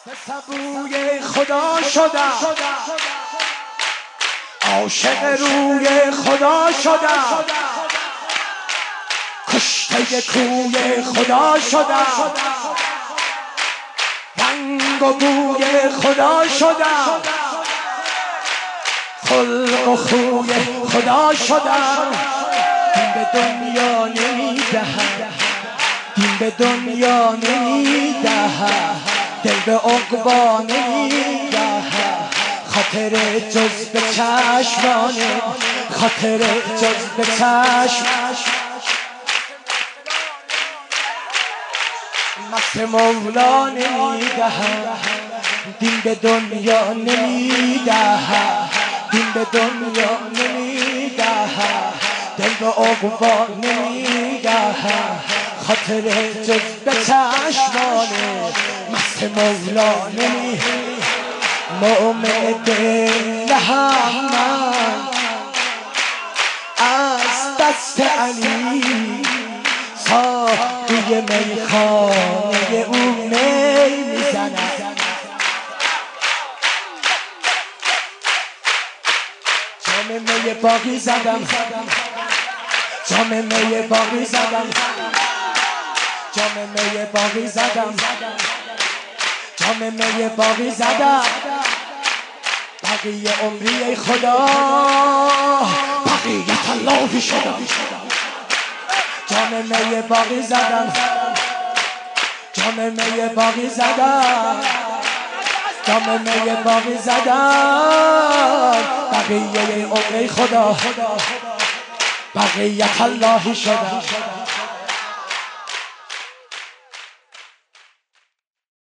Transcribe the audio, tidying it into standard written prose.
سبوی خدا شدم، عاشق روی خدا شدم، کشته کوی خدا شدم، رنگ و بوی خدا شدم، خلق و خوی خدا شدم. دین به دنیا نمیدهم، دین به دنیا نمیدهم، دل به عقبا نمیدهم، خاطر جز به چشمانه، خاطر جز به چشم مست مولا نمیدهم، دین به دنیا نمیدهم، دین به دنیا نمیدهم، دل به عقبا نمیدهم، خاطر جز به چشمانه مست مولا نمیدهم. مؤمن دل من از دست علی ساقی میخانه او می میزند، جام می باقی زدم، جام می باقی زدم، جام می باقی زدم، جام می باقی زدم، بقیه عمری ای خدا بقیت اللهی شدم. جام می باقی زدم، جام می باقی زدم، جام می باقی زدم، بقیه عمری خدا بقیت اللهی شدم.